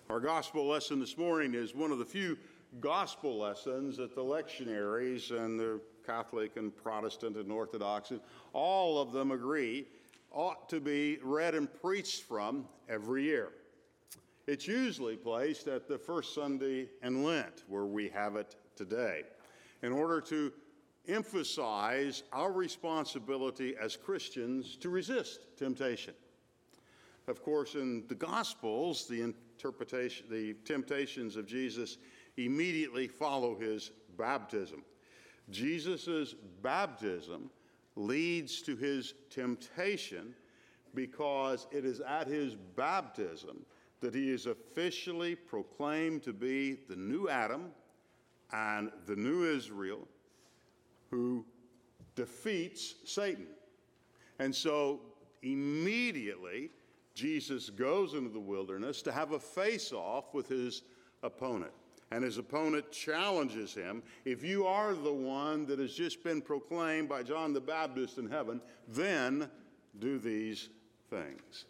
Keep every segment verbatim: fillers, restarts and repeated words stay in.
Our gospel lesson this morning is one of the few gospel lessons that the lectionaries and the Catholic and Protestant and Orthodox, and all of them agree, ought to be read and preached from every year. It's usually placed at the first Sunday in Lent, where we have it today, in order to emphasize our responsibility as Christians to resist temptation. Of course, in the Gospels, the interpretation, the temptations of Jesus immediately follow his baptism. Jesus' baptism leads to his temptation because it is at his baptism that he is officially proclaimed to be the new Adam and the new Israel who defeats Satan. And so immediately, Jesus goes into the wilderness to have a face-off with his opponent. And his opponent challenges him, if you are the one that has just been proclaimed by John the Baptist in heaven, then do these things.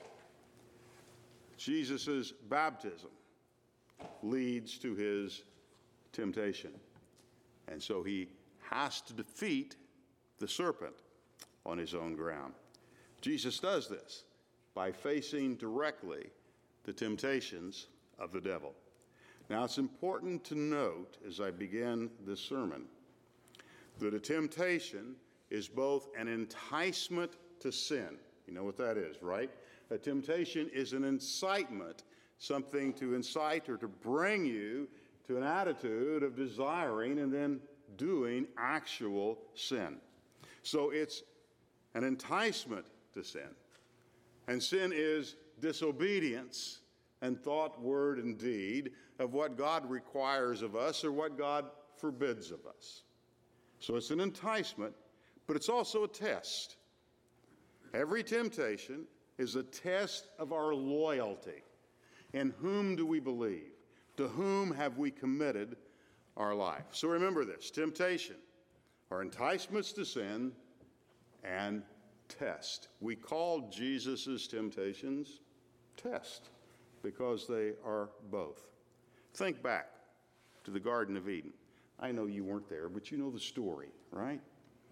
Jesus' baptism leads to his temptation. And so he has to defeat the serpent on his own ground. Jesus does this by facing directly the temptations of the devil. Now, it's important to note as I begin this sermon that a temptation is both an enticement to sin. You know what that is, right? A temptation is an incitement, something to incite or to bring you to an attitude of desiring and then doing actual sin. So it's an enticement to sin. And sin is disobedience and thought, word, and deed of what God requires of us or what God forbids of us. So it's an enticement, but it's also a test. Every temptation is a test of our loyalty. In whom do we believe? To whom have we committed our life? So remember this, temptation are enticements to sin and test. We call Jesus' temptations test because they are both. Think back to the Garden of Eden. I know you weren't there, but you know the story, right?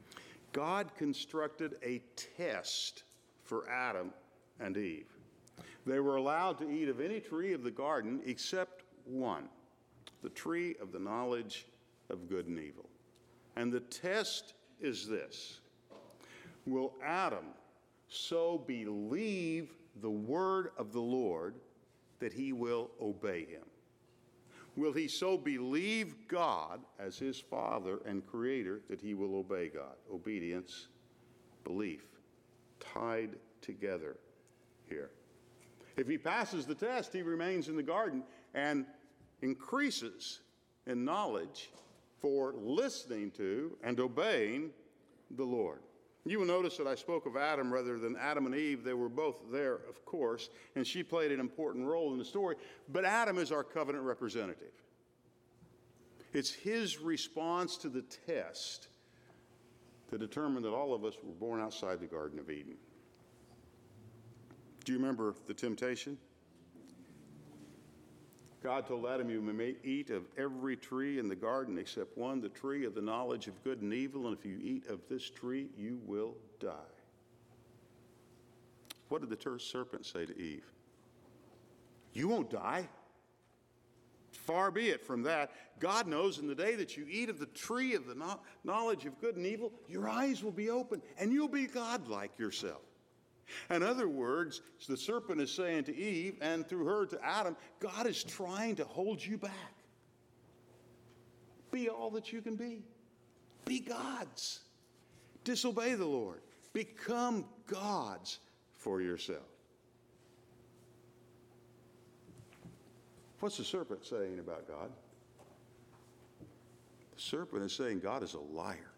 God constructed a test for Adam and Eve. They were allowed to eat of any tree of the garden except one, the tree of the knowledge of good and evil. And the test is this: will Adam so believe the word of the Lord that he will obey him? Will he so believe God as his Father and Creator that he will obey God? Obedience, belief, tied together here. If he passes the test, he remains in the garden and increases in knowledge for listening to and obeying the Lord. You will notice that I spoke of Adam rather than Adam and Eve. They were both there, of course, and she played an important role in the story. But Adam is our covenant representative. It's his response to the test to determine that all of us were born outside the Garden of Eden. Do you remember the temptation? God told Adam, you may eat of every tree in the garden except one, the tree of the knowledge of good and evil, and if you eat of this tree, you will die. What did the serpent say to Eve? You won't die. Far be it from that. God knows in the day that you eat of the tree of the knowledge of good and evil, your eyes will be open, and you'll be God-like yourself. In other words, the serpent is saying to Eve, and through her to Adam, God is trying to hold you back. Be all that you can be. Be gods. Disobey the Lord. Become gods for yourself. What's the serpent saying about God? The serpent is saying God is a liar.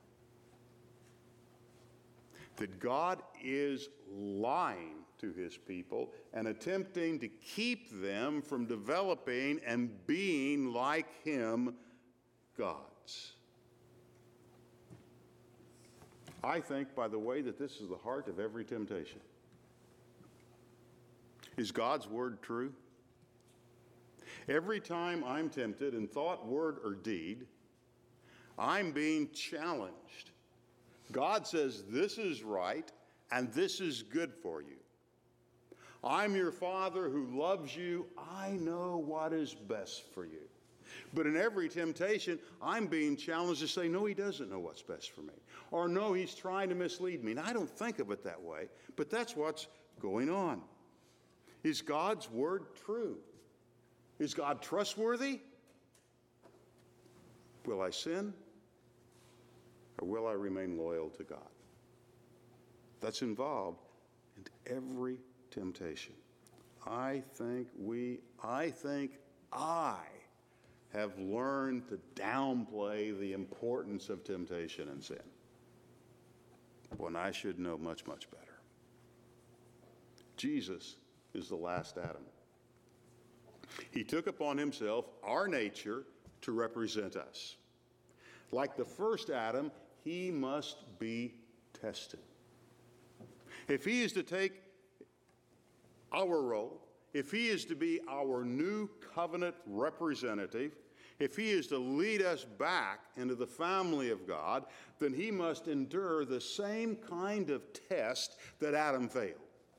That God is lying to his people and attempting to keep them from developing and being like him, gods. I think, by the way, that this is the heart of every temptation. Is God's word true? Every time I'm tempted in thought, word, or deed, I'm being challenged. God says this is right and this is good for you. I'm your Father who loves you. I know what is best for you. But in every temptation, I'm being challenged to say, no, he doesn't know what's best for me. Or no, he's trying to mislead me. And I don't think of it that way, but that's what's going on. Is God's word true? Is God trustworthy? Will I sin? Or will I remain loyal to God? That's involved in every temptation. I think we, I think I have learned to downplay the importance of temptation and sin, when I should know much, much better. Jesus is the last Adam. He took upon himself our nature to represent us. Like the first Adam, he must be tested. If he is to take our role, if he is to be our new covenant representative, if he is to lead us back into the family of God, then he must endure the same kind of test that Adam failed.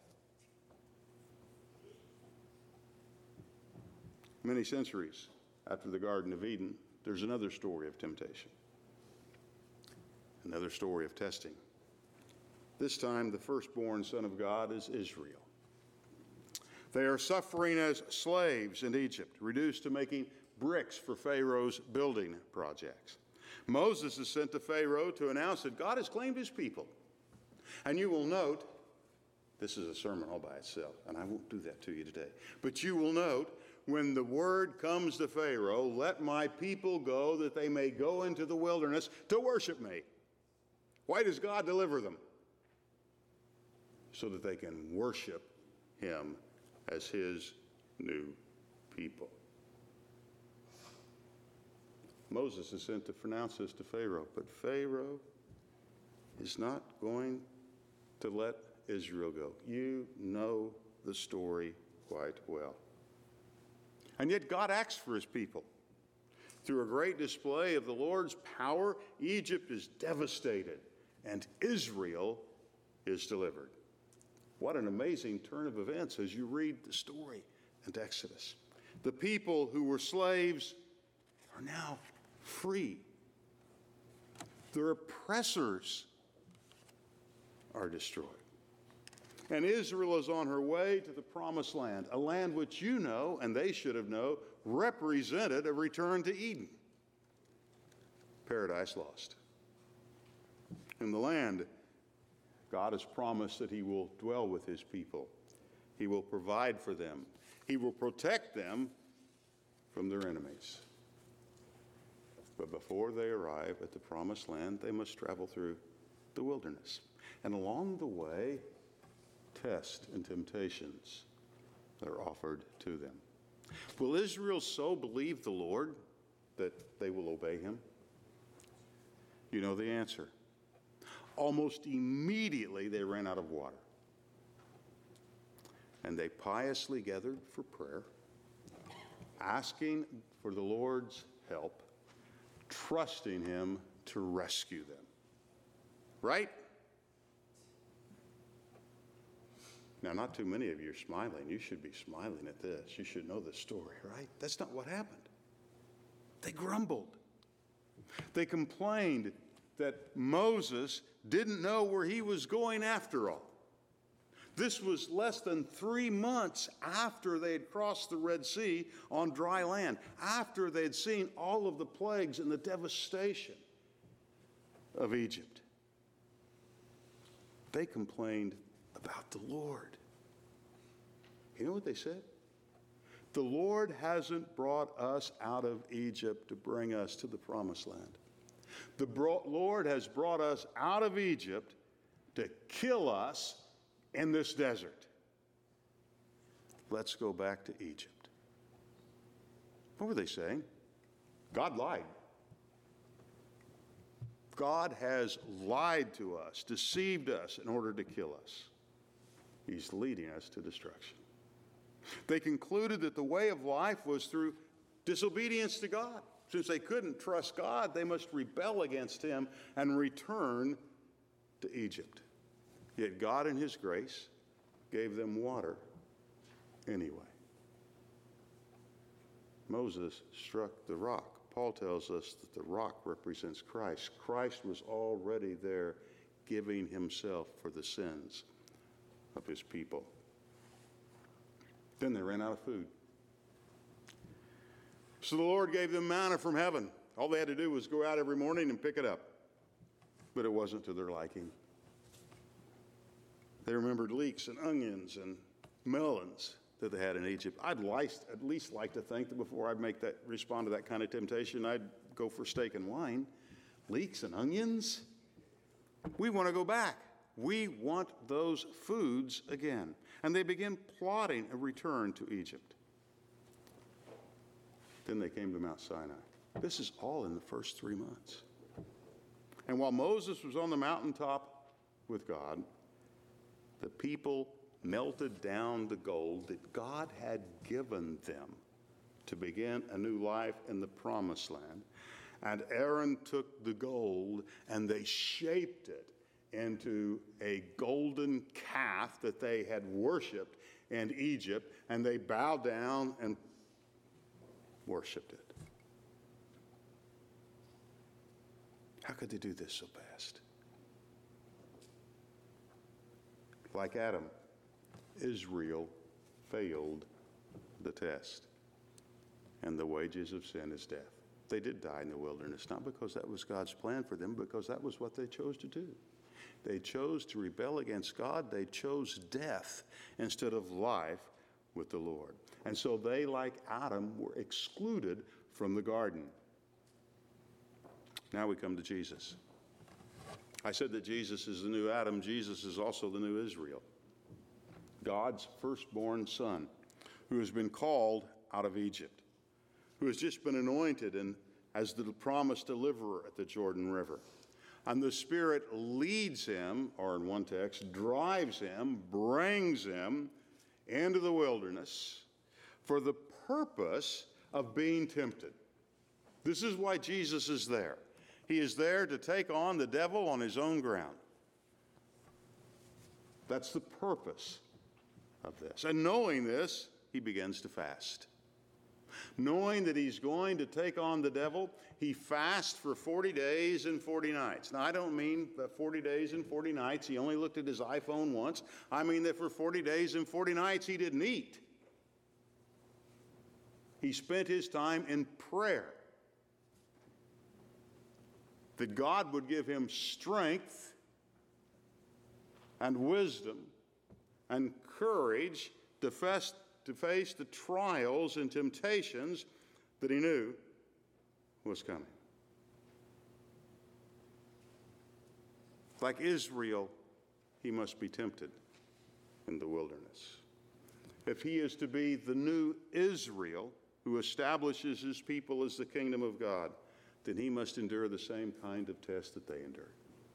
Many centuries after the Garden of Eden, there's another story of temptation, another story of testing. This time, the firstborn son of God is Israel. They are suffering as slaves in Egypt, reduced to making bricks for Pharaoh's building projects. Moses is sent to Pharaoh to announce that God has claimed his people. And you will note, this is a sermon all by itself, and I won't do that to you today, but you will note, when the word comes to Pharaoh, let my people go that they may go into the wilderness to worship me. Why does God deliver them? So that they can worship him as his new people. Moses is sent to pronounce this to Pharaoh, but Pharaoh is not going to let Israel go. You know the story quite well. And yet God acts for his people. Through a great display of the Lord's power, Egypt is devastated and Israel is delivered. What an amazing turn of events as you read the story in Exodus. The people who were slaves are now free. Their oppressors are destroyed. And Israel is on her way to the promised land, a land which you know, and they should have known, represented a return to Eden. Paradise lost. In the land, God has promised that he will dwell with his people. He will provide for them. He will protect them from their enemies. But before they arrive at the promised land, they must travel through the wilderness. And along the way, tests and temptations are offered to them. Will Israel so believe the Lord that they will obey him? You know the answer. Almost immediately they ran out of water. And they piously gathered for prayer, asking for the Lord's help, trusting him to rescue them. Right? Now, not too many of you are smiling. You should be smiling at this. You should know this story, right? That's not what happened. They grumbled. They complained that Moses didn't know where he was going after all. This was less than three months after they had crossed the Red Sea on dry land, after they had seen all of the plagues and the devastation of Egypt. They complained about the Lord. You know what they said? The Lord hasn't brought us out of Egypt to bring us to the promised land. The bro- Lord has brought us out of Egypt to kill us in this desert. Let's go back to Egypt. What were they saying? God lied. God has lied to us, deceived us in order to kill us. He's leading us to destruction. They concluded that the way of life was through disobedience to God. Since they couldn't trust God, they must rebel against him and return to Egypt. Yet God in his grace gave them water anyway. Moses struck the rock. Paul tells us that the rock represents Christ. Christ was already there giving himself for the sins of his people. Then they ran out of food. So the Lord gave them manna from heaven. All they had to do was go out every morning and pick it up. But it wasn't to their liking. They remembered leeks and onions and melons that they had in Egypt. I'd like, at least like to think that before I make that respond to that kind of temptation, I'd go for steak and wine. Leeks and onions? We want to go back. We want those foods again. And they began plotting a return to Egypt. Then they came to Mount Sinai. This is all in the first three months. And while Moses was on the mountaintop with God, the people melted down the gold that God had given them to begin a new life in the promised land. And Aaron took the gold and they shaped it into a golden calf that they had worshiped in Egypt, and they bowed down and worshiped it. How could they do this so fast? Like Adam, Israel failed the test, and the wages of sin is death. They did die in the wilderness, not because that was God's plan for them, because that was what they chose to do. They chose to rebel against God. They chose death instead of life with the Lord. And so they, like Adam, were excluded from the garden. Now we come to Jesus. I said that Jesus is the new Adam. Jesus is also the new Israel, God's firstborn son, who has been called out of Egypt, who has just been anointed and as the promised deliverer at the Jordan River. And the Spirit leads him, or in one text, drives him, brings him into the wilderness for the purpose of being tempted. This is why Jesus is there. He is there to take on the devil on his own ground. That's the purpose of this. And knowing this, he begins to fast. Knowing that he's going to take on the devil, he fasts for forty days and forty nights. Now, I don't mean that forty days and forty nights he only looked at his iPhone once. I mean that for forty days and forty nights he didn't eat. He spent his time in prayer, that God would give him strength and wisdom and courage to face, to face the trials and temptations that he knew was coming. Like Israel, he must be tempted in the wilderness. If he is to be the new Israel who establishes his people as the kingdom of God, then he must endure the same kind of test that they endured.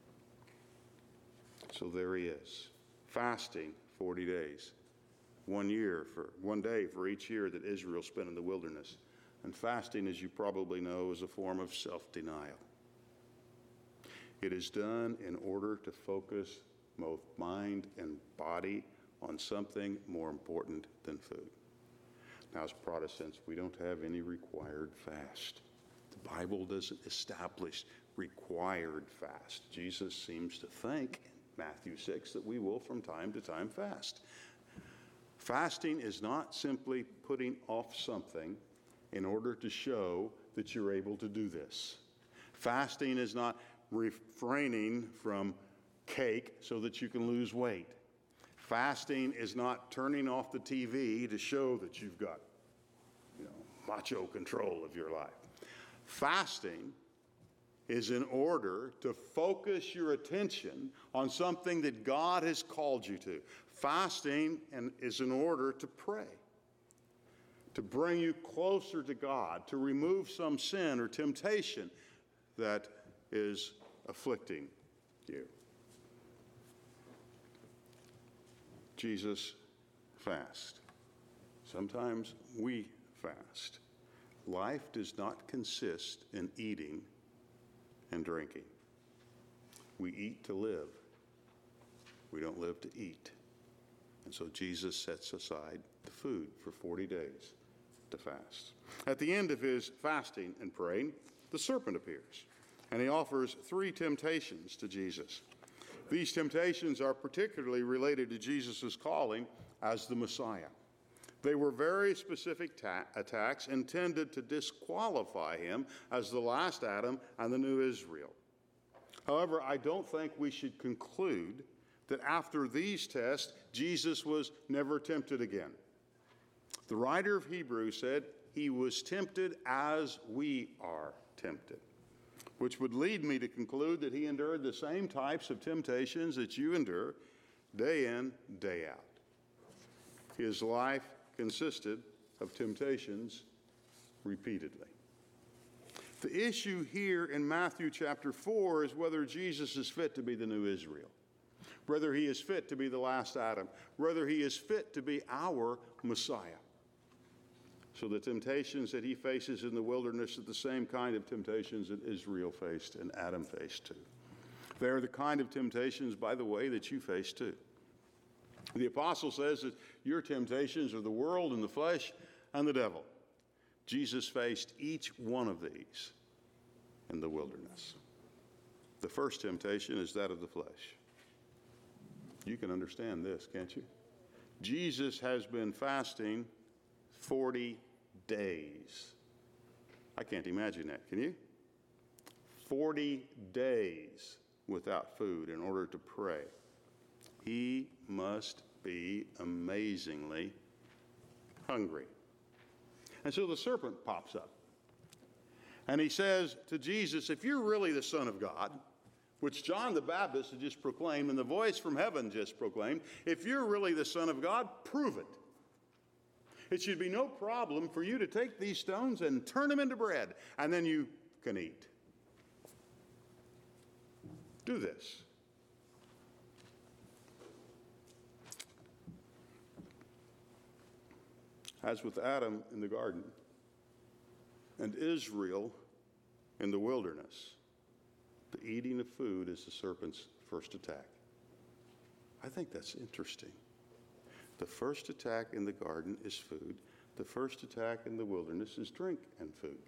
So there he is, fasting forty days, one year for one day for each year that Israel spent in the wilderness. And fasting, as you probably know, is a form of self-denial. It is done in order to focus both mind and body on something more important than food. Now, as Protestants, we don't have any required fast. The Bible doesn't establish required fast. Jesus seems to think in Matthew six that we will from time to time fast. Fasting is not simply putting off something in order to show that you're able to do this. Fasting is not refraining from cake so that you can lose weight. Fasting is not turning off the T V to show that you've got, you know, macho control of your life. Fasting is in order to focus your attention on something that God has called you to. Fasting and is in order to pray, to bring you closer to God, to remove some sin or temptation that is afflicting you. Jesus fasted. Sometimes we fast. Life does not consist in eating and drinking. We eat to live. We don't live to eat. And so Jesus sets aside the food for forty days to fast. At the end of his fasting and praying, the serpent appears, and he offers three temptations to Jesus. These temptations are particularly related to Jesus' calling as the Messiah. They were very specific ta- attacks intended to disqualify him as the last Adam and the new Israel. However, I don't think we should conclude that after these tests, Jesus was never tempted again. The writer of Hebrews said he was tempted as we are tempted, which would lead me to conclude that he endured the same types of temptations that you endure day in, day out. His life consisted of temptations repeatedly. The issue here in Matthew chapter four is whether Jesus is fit to be the new Israel, whether he is fit to be the last Adam, whether he is fit to be our Messiah. So the temptations that he faces in the wilderness are the same kind of temptations that Israel faced and Adam faced too. They are the kind of temptations, by the way, that you face too. The apostle says that your temptations are the world and the flesh and the devil. Jesus faced each one of these in the wilderness. The first temptation is that of the flesh. You can understand this, can't you? Jesus has been fasting forty days. I can't imagine that, can you? forty days without food in order to pray. He must be amazingly hungry. And so the serpent pops up. And he says to Jesus, if you're really the Son of God, which John the Baptist had just proclaimed and the voice from heaven just proclaimed, if you're really the Son of God, prove it. It should be no problem for you to take these stones and turn them into bread, and then you can eat. Do this. As with Adam in the garden and Israel in the wilderness, the eating of food is the serpent's first attack. I think that's interesting. The first attack in the garden is food. The first attack in the wilderness is drink and food.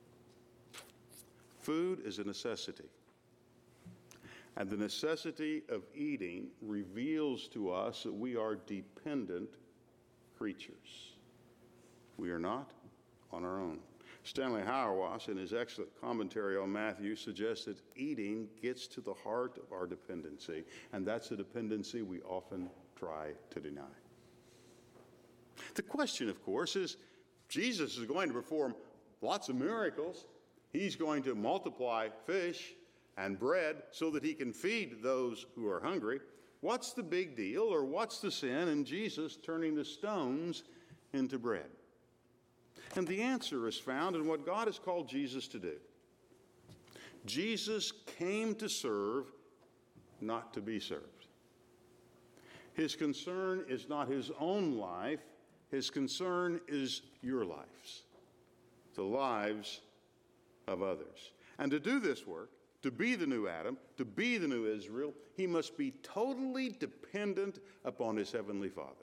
Food is a necessity. And the necessity of eating reveals to us that we are dependent creatures. We are not on our own. Stanley Hauerwas, in his excellent commentary on Matthew, suggests that eating gets to the heart of our dependency, and that's a dependency we often try to deny. The question, of course, is Jesus is going to perform lots of miracles. He's going to multiply fish and bread so that he can feed those who are hungry. What's the big deal, or what's the sin in Jesus turning the stones into bread? And the answer is found in what God has called Jesus to do. Jesus came to serve, not to be served. His concern is not his own life. His concern is your lives, the lives of others. And to do this work, to be the new Adam, to be the new Israel, he must be totally dependent upon his heavenly Father.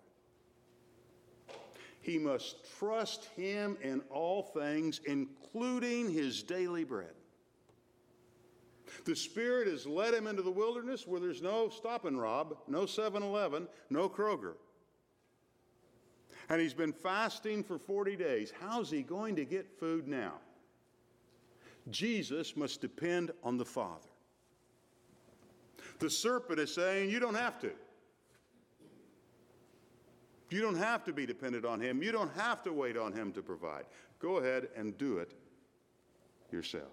He must trust him in all things, including his daily bread. The Spirit has led him into the wilderness where there's no Stop and Rob, no seven eleven, no Kroger. And he's been fasting for forty days. How's he going to get food now? Jesus must depend on the Father. The serpent is saying, you don't have to. You don't have to be dependent on him. You don't have to wait on him to provide. Go ahead and do it yourself.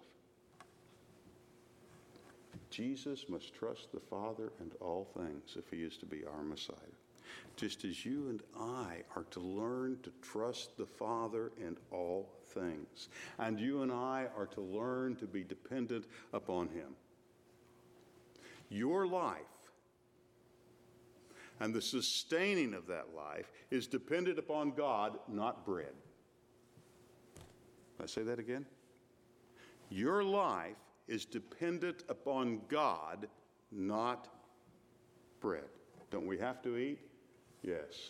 Jesus must trust the Father in all things if he is to be our Messiah. Just as you and I are to learn to trust the Father in all things. And you and I are to learn to be dependent upon him. Your life And the sustaining of that life is dependent upon God, not bread. Can I say that again? Your life is dependent upon God, not bread. Don't we have to eat? Yes.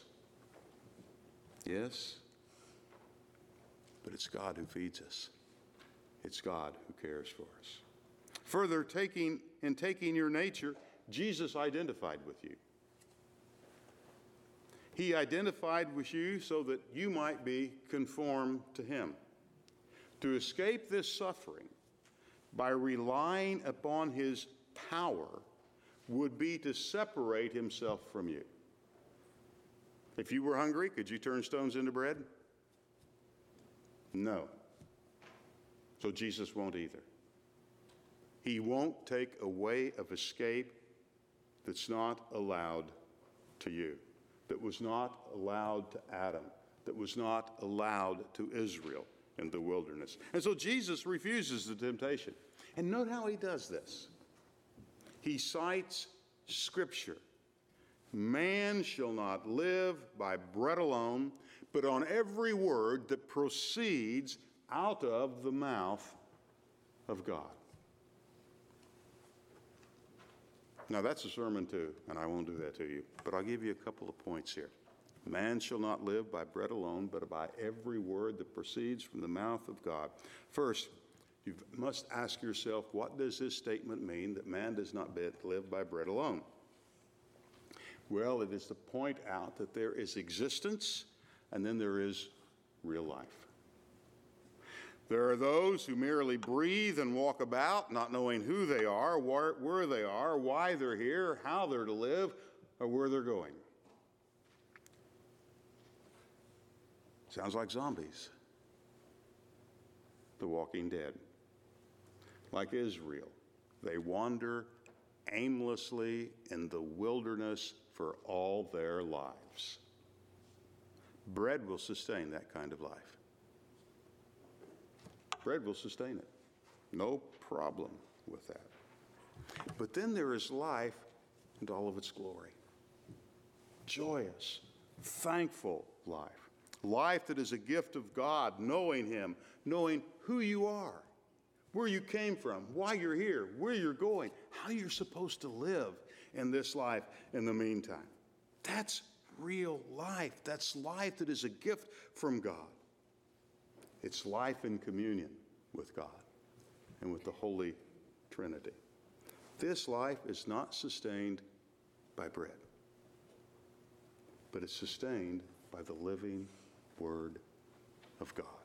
Yes. But it's God who feeds us. It's God who cares for us. Further, taking in taking your nature, Jesus identified with you. He identified with you so that you might be conformed to him. To escape this suffering by relying upon his power would be to separate himself from you. If you were hungry, could you turn stones into bread? No. So Jesus won't either. He won't take a way of escape that's not allowed to you, that was not allowed to Adam, that was not allowed to Israel in the wilderness. And so Jesus refuses the temptation. And note how he does this. He cites Scripture. Man shall not live by bread alone, but on every word that proceeds out of the mouth of God. Now that's a sermon too, and I won't do that to you, but I'll give you a couple of points here. Man shall not live by bread alone, but by every word that proceeds from the mouth of God. First, you must ask yourself, what does this statement mean that man does not live by bread alone? Well, it is to point out that there is existence and then there is real life. There are those who merely breathe and walk about, not knowing who they are, where, where they are, why they're here, how they're to live, or where they're going. Sounds like zombies. The Walking Dead. Like Israel, they wander aimlessly in the wilderness for all their lives. Bread will sustain that kind of life. Bread will sustain it. No problem with that. But then there is life and all of its glory. Joyous, thankful life. Life that is a gift of God, knowing him, knowing who you are, where you came from, why you're here, where you're going, how you're supposed to live in this life in the meantime. That's real life. That's life that is a gift from God. It's life in communion with God and with the Holy Trinity. This life is not sustained by bread, but it's sustained by the living Word of God.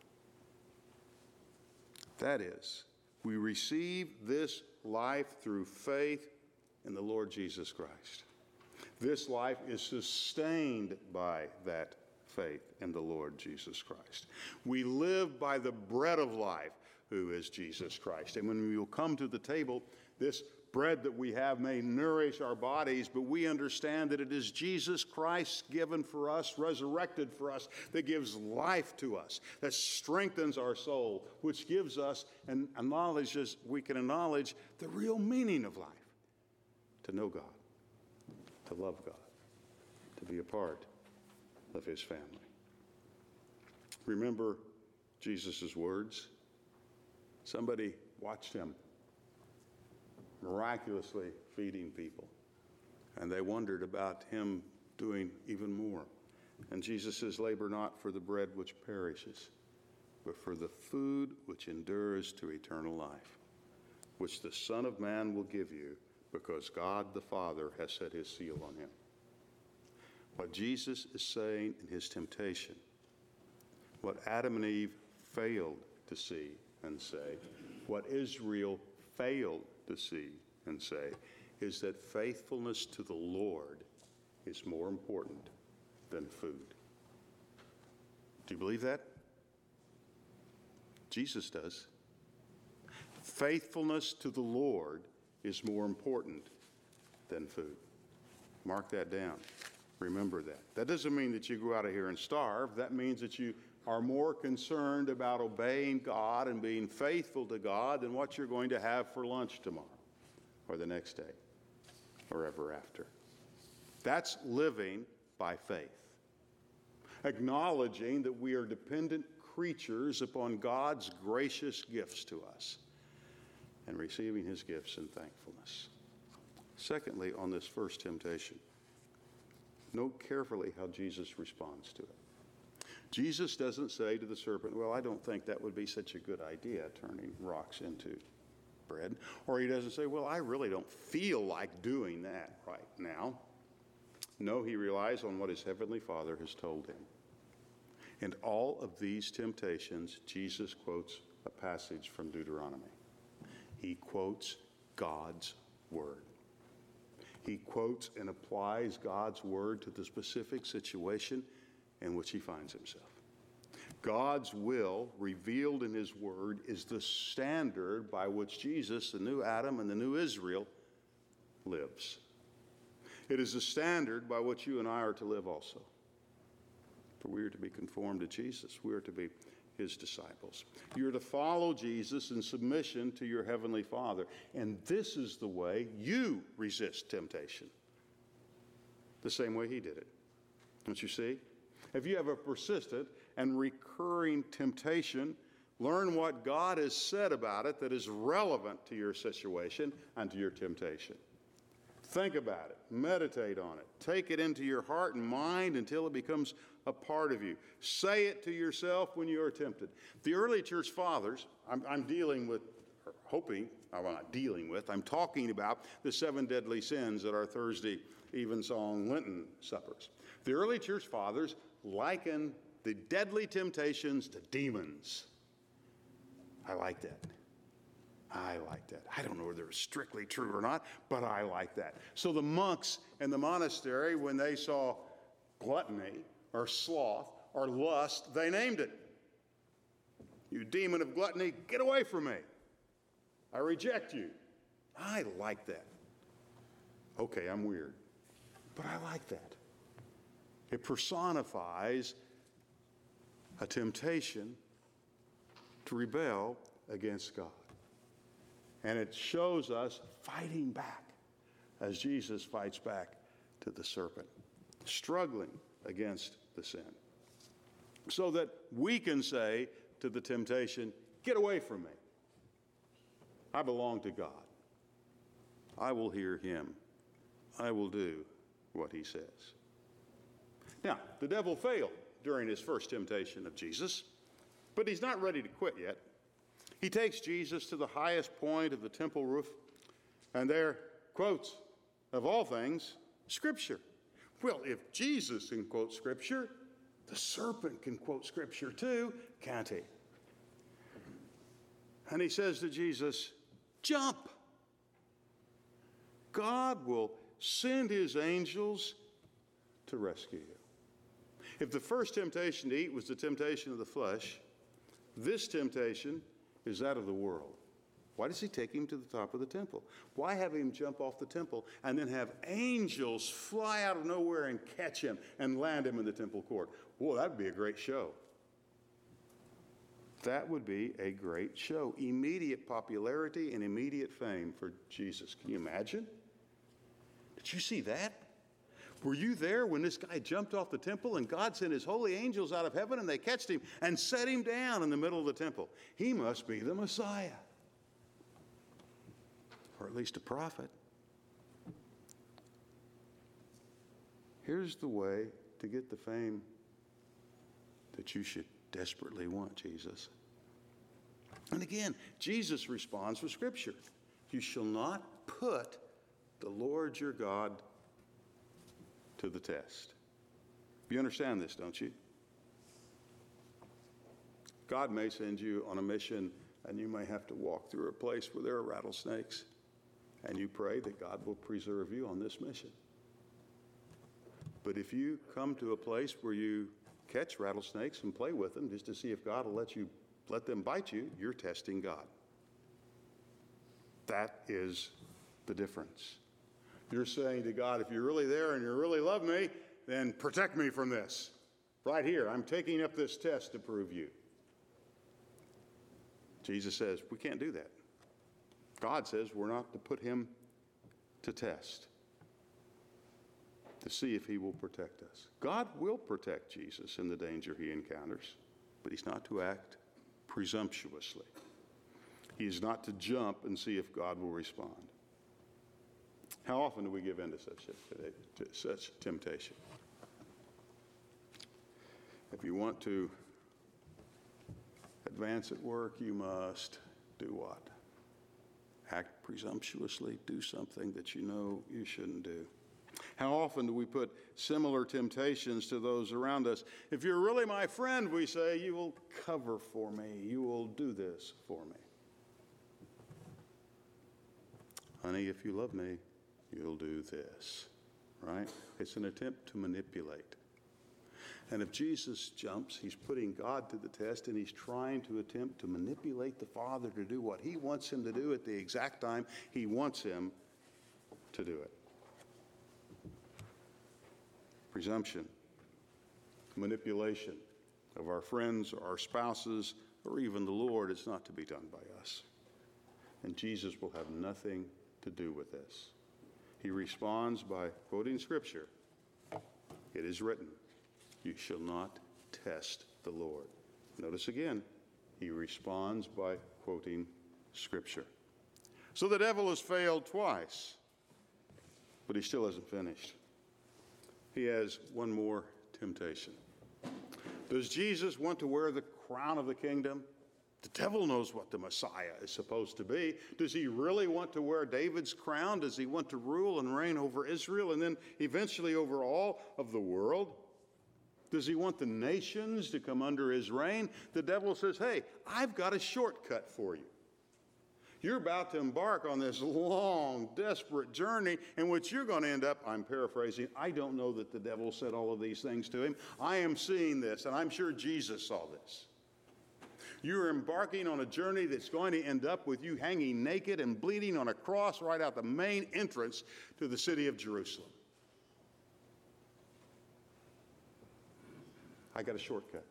That is, we receive this life through faith in the Lord Jesus Christ. This life is sustained by that faith in the Lord Jesus Christ. We live by the bread of life, who is Jesus Christ. And when we will come to the table, this bread that we have may nourish our bodies, but we understand that it is Jesus Christ given for us, resurrected for us, that gives life to us, that strengthens our soul, which gives us and acknowledges, we can acknowledge the real meaning of life, to know God, to love God, to be a part of his family. Remember Jesus' words? Somebody watched him miraculously feeding people, and they wondered about him doing even more. And Jesus says, labor not for the bread which perishes, but for the food which endures to eternal life, which the Son of Man will give you, because God the Father has set his seal on him. What Jesus is saying in his temptation, what Adam and Eve failed to see and say, what Israel failed to see and say, is that faithfulness to the Lord is more important than food. Do you believe that? Jesus does. Faithfulness to the Lord is more important than food. Mark that down. Remember that. That doesn't mean that you go out of here and starve. That means that you are more concerned about obeying God and being faithful to God than what you're going to have for lunch tomorrow or the next day or ever after. That's living by faith, acknowledging that we are dependent creatures upon God's gracious gifts to us and receiving his gifts in thankfulness. Secondly, on this first temptation, note carefully how Jesus responds to it. Jesus doesn't say to the serpent, well, I don't think that would be such a good idea, turning rocks into bread. Or he doesn't say, well, I really don't feel like doing that right now. No, he relies on what his heavenly Father has told him. In all of these temptations, Jesus quotes a passage from Deuteronomy. He quotes God's word. He quotes and applies God's word to the specific situation in which he finds himself. God's will, revealed in his word, is the standard by which Jesus, the new Adam and the new Israel, lives. It is the standard by which you and I are to live also. For we are to be conformed to Jesus. We are to be his disciples. You're to follow Jesus in submission to your heavenly Father. And this is the way you resist temptation. The same way he did it. Don't you see? If you have a persistent and recurring temptation, learn what God has said about it that is relevant to your situation and to your temptation. Think about it. Meditate on it. Take it into your heart and mind until it becomes a part of you. Say it to yourself when you are tempted. The early church fathers, I'm, I'm dealing with, or hoping, I'm not dealing with, I'm talking about the seven deadly sins at our Thursday Evensong Lenten suppers. The early church fathers liken the deadly temptations to demons. I like that. I like that. I don't know whether it's strictly true or not, but I like that. So the monks in the monastery, when they saw gluttony or sloth or lust, they named it. You demon of gluttony, get away from me. I reject you. I like that. Okay, I'm weird, but I like that. It personifies a temptation to rebel against God. And it shows us fighting back as Jesus fights back to the serpent, struggling against the sin. So that we can say to the temptation, get away from me. I belong to God. I will hear him. I will do what he says. Now, the devil failed during his first temptation of Jesus, but he's not ready to quit yet. He takes Jesus to the highest point of the temple roof, and there quotes, of all things, Scripture. Well, if Jesus can quote Scripture, the serpent can quote Scripture too, can't he? And he says to Jesus, jump. God will send his angels to rescue you. If the first temptation to eat was the temptation of the flesh, this temptation is that of the world. Why does he take him to the top of the temple? Why have him jump off the temple and then have angels fly out of nowhere and catch him and land him in the temple court? Whoa, that would be a great show. That would be a great show. Immediate popularity and immediate fame for Jesus. Can you imagine? Did you see that? Were you there when this guy jumped off the temple and God sent his holy angels out of heaven and they catched him and set him down in the middle of the temple? He must be the Messiah. Or at least a prophet. Here's the way to get the fame that you should desperately want, Jesus. And again, Jesus responds with Scripture. You shall not put the Lord your God to the test. You understand this, don't you? God may send you on a mission and you may have to walk through a place where there are rattlesnakes, and you pray that God will preserve you on this mission. But if you come to a place where you catch rattlesnakes and play with them just to see if God will let you let them bite you, you're testing God. That is the difference. You're saying to God, if you're really there and you really love me, then protect me from this. Right here, I'm taking up this test to prove you. Jesus says, we can't do that. God says we're not to put him to test. to see if he will protect us. God will protect Jesus in the danger he encounters, but he's not to act presumptuously. He is not to jump and see if God will respond. How often do we give in to such, to such temptation? If you want to advance at work, you must do what? Act presumptuously, do something that you know you shouldn't do. How often do we put similar temptations to those around us? If you're really my friend, we say, you will cover for me. You will do this for me. Honey, if you love me, you'll do this, right? It's an attempt to manipulate. And if Jesus jumps, he's putting God to the test, and he's trying to attempt to manipulate the Father to do what he wants him to do at the exact time he wants him to do it. Presumption, manipulation of our friends or our spouses or even the Lord is not to be done by us. And Jesus will have nothing to do with this. He responds by quoting Scripture. It is written, you shall not test the Lord. Notice again, he responds by quoting Scripture. So the devil has failed twice, but he still hasn't finished. He has one more temptation. Does Jesus want to wear the crown of the kingdom? The devil knows what the Messiah is supposed to be. Does he really want to wear David's crown? Does he want to rule and reign over Israel and then eventually over all of the world? Does he want the nations to come under his reign? The devil says, hey, I've got a shortcut for you. You're about to embark on this long, desperate journey in which you're going to end up, I'm paraphrasing, I don't know that the devil said all of these things to him. I am seeing this, and I'm sure Jesus saw this. You're embarking on a journey that's going to end up with you hanging naked and bleeding on a cross right out the main entrance to the city of Jerusalem. I got a shortcut.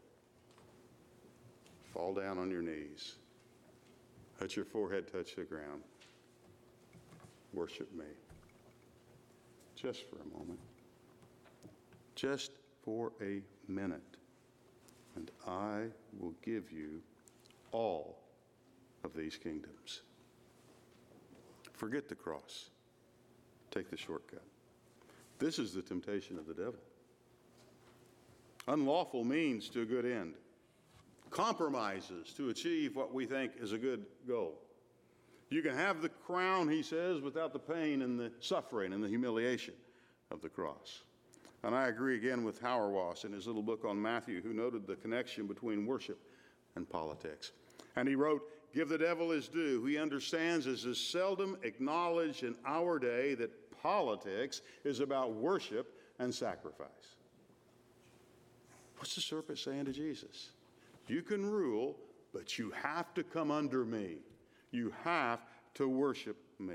Fall down on your knees. Let your forehead touch the ground. Worship me. Just for a moment. Just for a minute. And I will give you all of these kingdoms. Forget the cross. Take the shortcut. This is the temptation of the devil. Unlawful means to a good end. Compromises to achieve what we think is a good goal. You can have the crown, he says, without the pain and the suffering and the humiliation of the cross. And I agree again with Hauerwas in his little book on Matthew, who noted the connection between worship and politics. And he wrote, give the devil his due. He understands, as is seldom acknowledged in our day, that politics is about worship and sacrifice. What's the serpent saying to Jesus? You can rule, but you have to come under me. You have to worship me.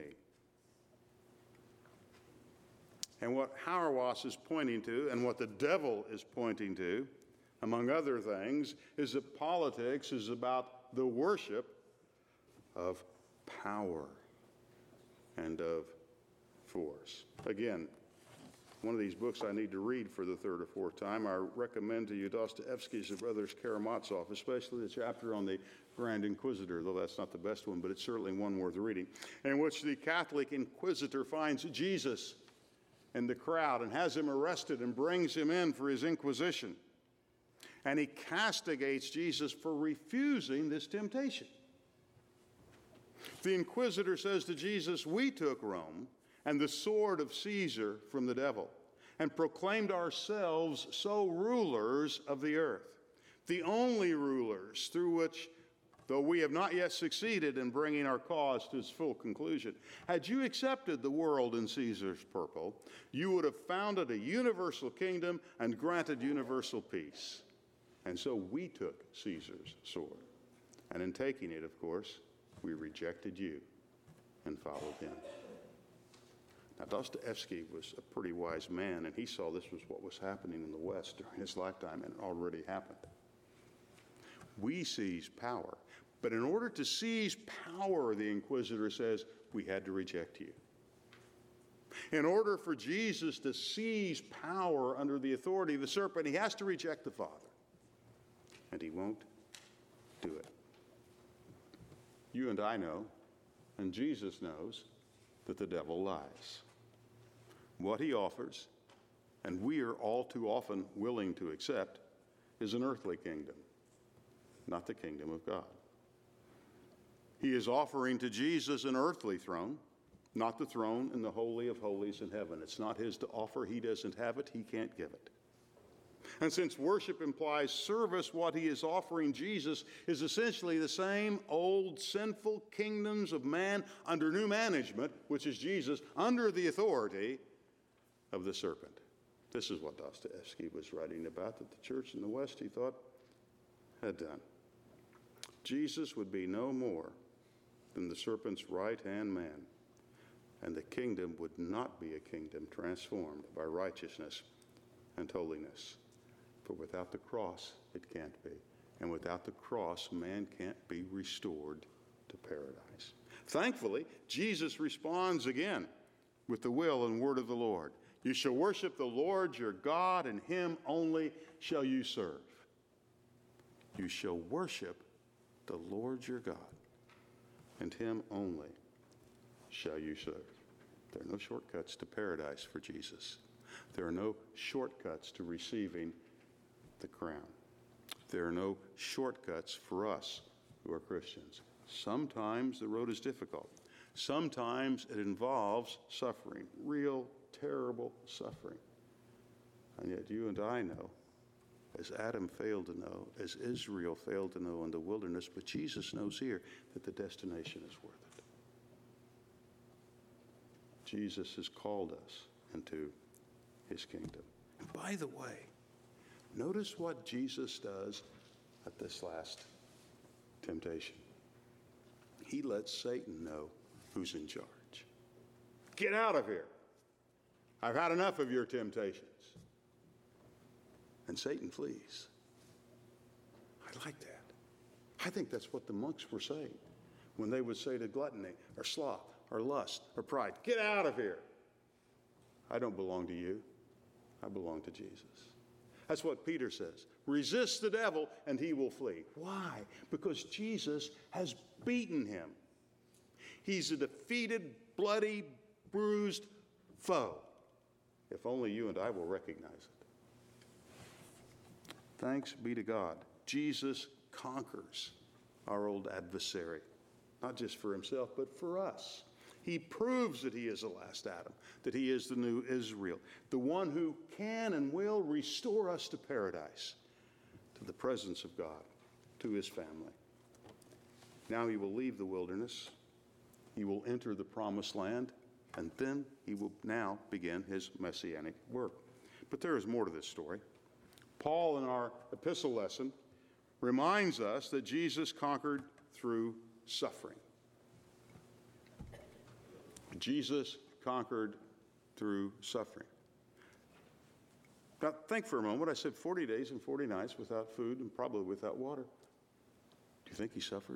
And what Hauerwas is pointing to, and what the devil is pointing to, among other things, is that politics is about the worship of power and of force. Again, one of these books I need to read for the third or fourth time. I recommend to you Dostoevsky's The Brothers Karamazov, especially the chapter on the Grand Inquisitor, though that's not the best one, but it's certainly one worth reading, in which the Catholic Inquisitor finds Jesus in the crowd and has him arrested and brings him in for his inquisition. And he castigates Jesus for refusing this temptation. The Inquisitor says to Jesus, we took Rome and the sword of Caesar from the devil, and proclaimed ourselves so rulers of the earth, the only rulers through which, though we have not yet succeeded in bringing our cause to its full conclusion, had you accepted the world in Caesar's purple, you would have founded a universal kingdom and granted universal peace. And so we took Caesar's sword. And in taking it, of course, we rejected you and followed him. Now, Dostoevsky was a pretty wise man, and he saw this was what was happening in the West during his lifetime, and it already happened. We seize power, but in order to seize power, the Inquisitor says, we had to reject you. In order for Jesus to seize power under the authority of the serpent, he has to reject the Father. And he won't do it. You and I know, and Jesus knows, that the devil lies. What he offers, and we are all too often willing to accept, is an earthly kingdom, not the kingdom of God. He is offering to Jesus an earthly throne, not the throne in the Holy of Holies in heaven. It's not his to offer. He doesn't have it. He can't give it. And since worship implies service, what he is offering Jesus is essentially the same old sinful kingdoms of man under new management, which is Jesus, under the authority of the serpent. This is what Dostoevsky was writing about, that the church in the West, he thought, had done. Jesus would be no more than the serpent's right-hand man, and the kingdom would not be a kingdom transformed by righteousness and holiness. For without the cross, it can't be. And without the cross, man can't be restored to paradise. Thankfully, Jesus responds again with the will and word of the Lord. You shall worship the Lord your God, and him only shall you serve. You shall worship the Lord your God, and him only shall you serve. There are no shortcuts to paradise for Jesus. There are no shortcuts to receiving the crown. There are no shortcuts for us who are Christians. Sometimes the road is difficult. Sometimes it involves suffering, real, terrible suffering. And yet you and I know, as Adam failed to know, as Israel failed to know in the wilderness, but Jesus knows here that the destination is worth it. Jesus has called us into his kingdom. And by the way, notice what Jesus does at this last temptation. He lets Satan know who's in charge. Get out of here. I've had enough of your temptations. And Satan flees. I like that. I think that's what the monks were saying when they would say to gluttony or sloth or lust or pride, get out of here. I don't belong to you. I belong to Jesus. That's what Peter says. Resist the devil and he will flee. Why? Because Jesus has beaten him. He's a defeated, bloody, bruised foe. If only you and I will recognize it. Thanks be to God. Jesus conquers our old adversary, not just for himself, but for us. He proves that he is the last Adam, that he is the new Israel, the one who can and will restore us to paradise, to the presence of God, to his family. Now he will leave the wilderness. He will enter the promised land, and then he will now begin his messianic work. But there is more to this story. Paul, in our epistle lesson, reminds us that Jesus conquered through suffering. Jesus conquered through suffering. Now, think for a moment. I said forty days and forty nights without food and probably without water. Do you think he suffered?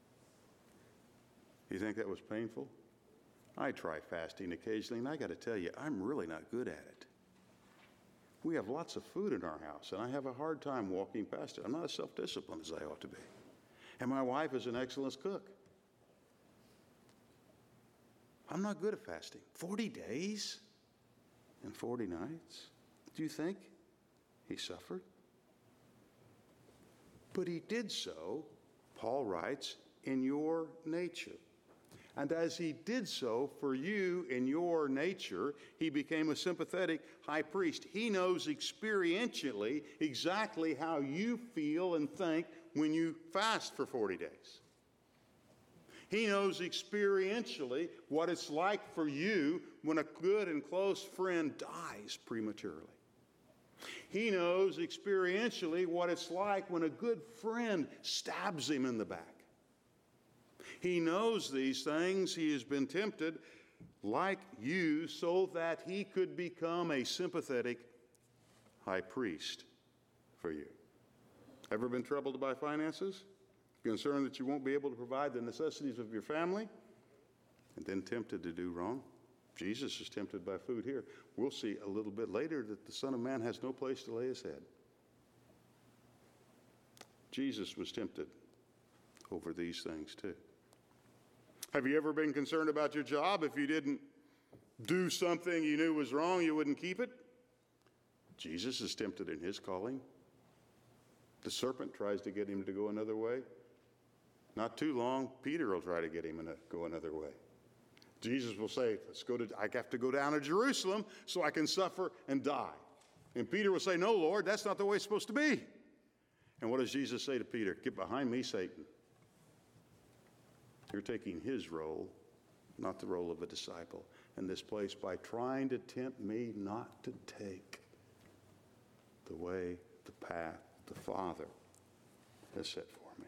Do you think that was painful? I try fasting occasionally, and I got to tell you, I'm really not good at it. We have lots of food in our house, and I have a hard time walking past it. I'm not as self-disciplined as I ought to be. And my wife is an excellent cook. I'm not good at fasting. forty days and forty nights? Do you think he suffered? But he did so, Paul writes, in your nature. And as he did so for you in your nature, he became a sympathetic high priest. He knows experientially exactly how you feel and think when you fast for forty days. He knows experientially what it's like for you when a good and close friend dies prematurely. He knows experientially what it's like when a good friend stabs him in the back. He knows these things. He has been tempted like you so that he could become a sympathetic high priest for you. Ever been troubled by finances? Concerned that you won't be able to provide the necessities of your family? And then tempted to do wrong? Jesus is tempted by food here. We'll see a little bit later that the Son of Man has no place to lay his head. Jesus was tempted over these things too. Have you ever been concerned about your job? If you didn't do something you knew was wrong, you wouldn't keep it? Jesus is tempted in his calling. The serpent tries to get him to go another way. Not too long, Peter will try to get him to go another way. Jesus will say, let's go to, I have to go down to Jerusalem so I can suffer and die. And Peter will say, no, Lord, that's not the way it's supposed to be. And what does Jesus say to Peter? Get behind me, Satan. You're taking his role, not the role of a disciple in this place by trying to tempt me not to take the way, the path the Father has set for me.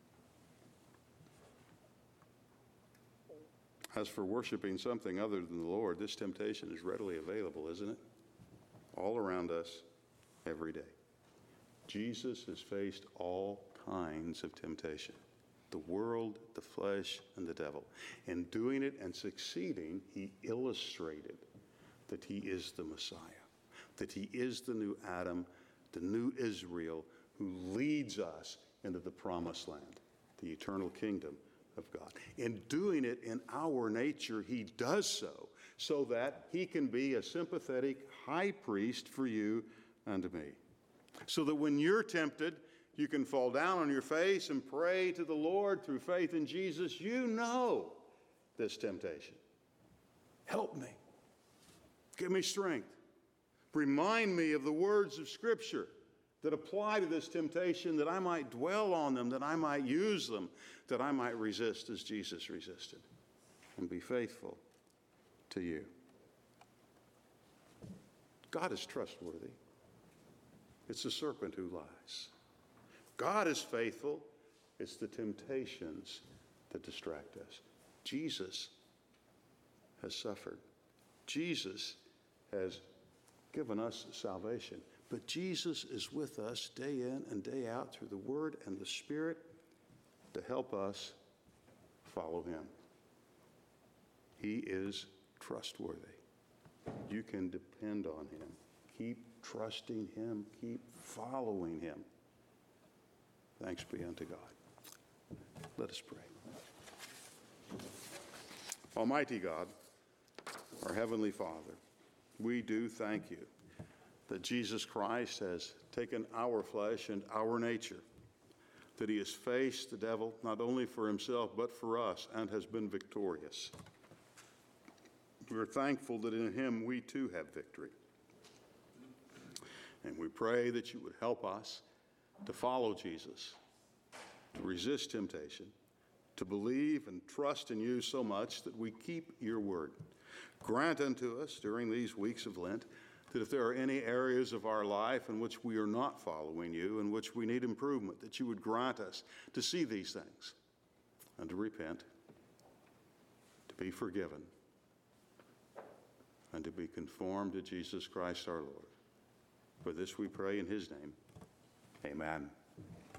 As for worshiping something other than the Lord, this temptation is readily available, isn't it? All around us, every day. Jesus has faced all kinds of temptation. The world, the flesh, and the devil. In doing it and succeeding, he illustrated that he is the Messiah, that he is the new Adam, the new Israel, who leads us into the promised land, the eternal kingdom of God. In doing it in our nature, he does so, so that he can be a sympathetic high priest for you and me. So that when you're tempted, you can fall down on your face and pray to the Lord through faith in Jesus. You know this temptation. Help me. Give me strength. Remind me of the words of Scripture that apply to this temptation, that I might dwell on them, that I might use them, that I might resist as Jesus resisted, and be faithful to you. God is trustworthy. It's the serpent who lies. God is faithful. It's the temptations that distract us. Jesus has suffered. Jesus has given us salvation. But Jesus is with us day in and day out through the Word and the Spirit to help us follow him. He is trustworthy. You can depend on him. Keep trusting him. Keep following him. Thanks be unto God. Let us pray. Almighty God, our Heavenly Father, we do thank you that Jesus Christ has taken our flesh and our nature, that he has faced the devil not only for himself but for us and has been victorious. We're thankful that in him we too have victory. And we pray that you would help us to follow Jesus, to resist temptation, to believe and trust in you so much that we keep your word. Grant unto us during these weeks of Lent that if there are any areas of our life in which we are not following you, in which we need improvement, that you would grant us to see these things and to repent, to be forgiven, and to be conformed to Jesus Christ our Lord. For this we pray in his name. Amen.